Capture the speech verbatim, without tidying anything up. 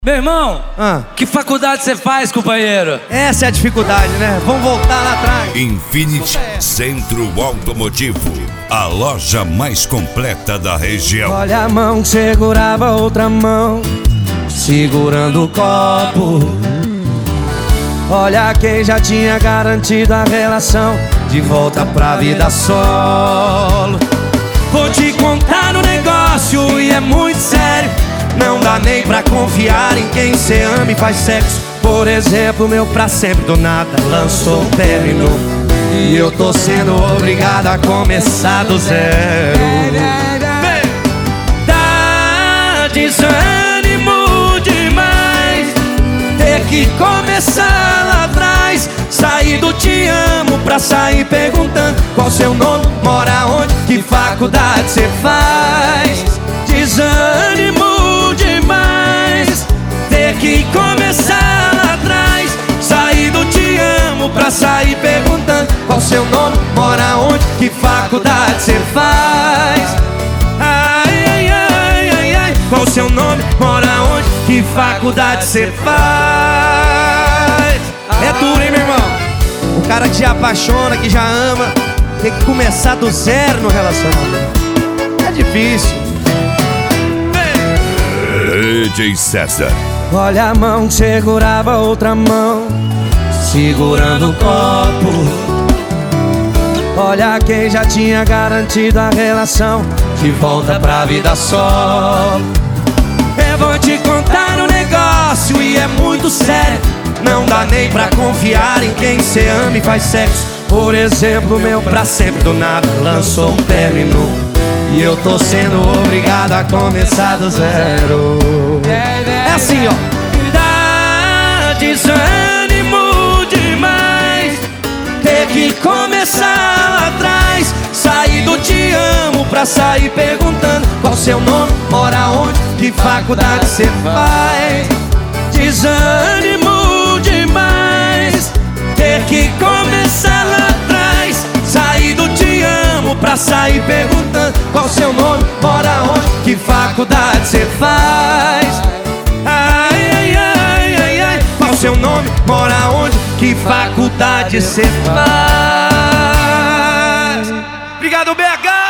Meu irmão, Ah. que faculdade você faz, companheiro? Essa é a dificuldade, né? Vamos voltar lá atrás. Infinity Centro Automotivo, a loja mais completa da região. Olha a mão que segurava outra mão, segurando o copo. Olha quem já tinha garantido a relação, de volta pra vida solo. Vou te contar um negócio e é muito sério. Não dá nem pra confiar em quem cê ama e faz sexo. Por exemplo, meu pra sempre do nada lançou um término, e eu tô sendo obrigado a começar do zero. Dá desânimo demais ter que começar lá atrás. Sair do te amo pra sair perguntando qual seu nome, mora onde, que faculdade cê faz. Desânimo demais ter que começar lá atrás. Sair do te amo pra sair perguntando qual seu nome, mora onde, que faculdade cê faz. Ai, ai, ai, ai, ai. Qual seu nome, mora onde, que faculdade cê faz. É duro, hein, meu irmão? O cara que se apaixona, que já ama, tem que começar do zero no relacionamento. É difícil. D J César. Olha a mão que segurava outra mão, segurando o copo. Olha quem já tinha garantido a relação, de volta pra vida solo. Eu vou te contar um negócio e é muito sério. Não dá nem pra confiar em quem cê ama e faz sexo. Por exemplo, meu pra sempre do nada lançou um término, e eu tô sendo obrigado a começar do zero. É assim, ó. Dá desânimo demais ter que começar lá atrás. Sair do te amo pra sair perguntando qual seu nome, mora onde, que faculdade cê faz. Desânimo demais ter que começar lá atrás. Sair do te amo pra sair perguntando qual seu nome, mora onde, que faculdade cê faz. Ai, ai, ai, ai, ai. Qual seu nome, mora onde, que faculdade cê faz. Obrigado, B H!